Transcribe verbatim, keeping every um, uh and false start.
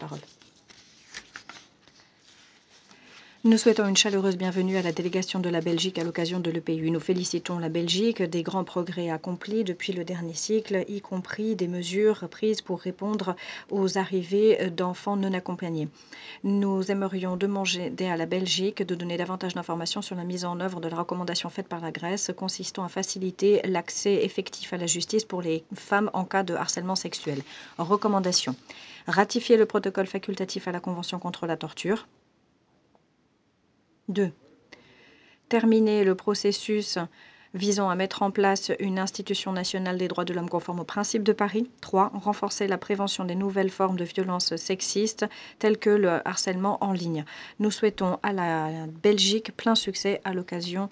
parole. Nous souhaitons une chaleureuse bienvenue à la délégation de la Belgique à l'occasion de l'E P U. Nous félicitons la Belgique des grands progrès accomplis depuis le dernier cycle, y compris des mesures prises pour répondre aux arrivées d'enfants non accompagnés. Nous aimerions demander à la Belgique de donner davantage d'informations sur la mise en œuvre de la recommandation faite par la Grèce consistant à faciliter l'accès effectif à la justice pour les femmes en cas de harcèlement sexuel. Recommandation. Ratifier le protocole facultatif à la Convention contre la torture. deux. Terminer le processus visant à mettre en place une institution nationale des droits de l'homme conforme aux principes de Paris. trois. Renforcer la prévention des nouvelles formes de violences sexistes telles que le harcèlement en ligne. Nous souhaitons à la Belgique plein succès à l'occasion